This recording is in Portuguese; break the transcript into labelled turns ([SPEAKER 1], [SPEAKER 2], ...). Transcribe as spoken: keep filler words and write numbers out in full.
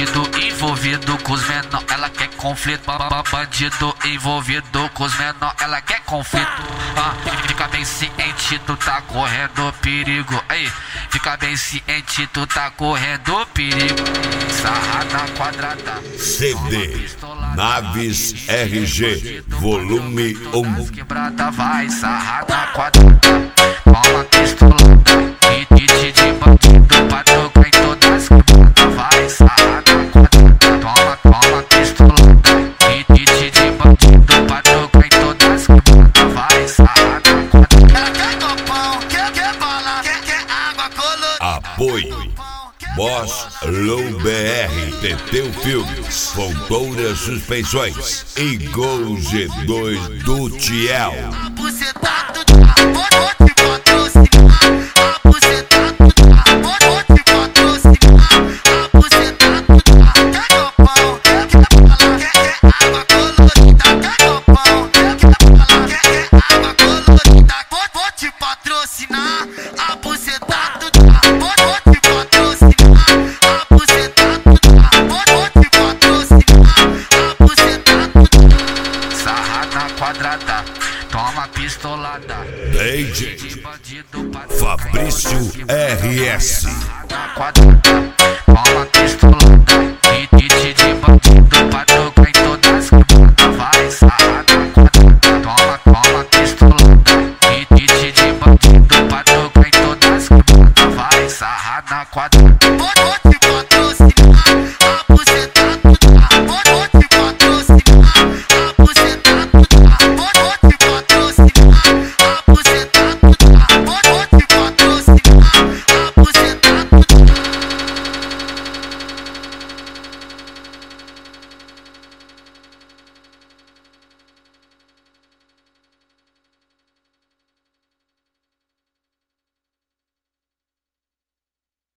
[SPEAKER 1] bandido envolvido com os menor, ela quer conflito. Bandido envolvido com os menor, ela quer conflito. Ah, fica bem ciente, tu tá correndo perigo. Aí, fica bem ciente, tu tá correndo perigo. Sarrada quadrada.
[SPEAKER 2] C D Naves R G Volume um.
[SPEAKER 1] Quebrada vai, sarrada quadrada. Toma pistolada e kit de bandido pra trocar em todas as quebradas. Vai, sarrada quadrada. Toma, toma pistolada e kit de bandido pra trocar em todas as quebradas. Vai, sarrada quadrada.
[SPEAKER 3] Ela quer copão, quer, quer bala, quer, quer água colorida.
[SPEAKER 2] Apoio Boss Low B R, Teteu Filmes, Fontoura Suspensões e Gol G dois do Tiel.
[SPEAKER 3] A buceta do vou te patrocinar. A buceta do vou te patrocinar. A buceta do quer copão, quer, quer bala, quer, quer água colorida. Quer copão, quer, quer bala, quer, quer água colorida. Vou, vou te patrocinar. A buceta do vou te patrocinar.
[SPEAKER 1] Quadrada, toma pistolada.
[SPEAKER 2] D J Fabrício R S.
[SPEAKER 1] Quadrada.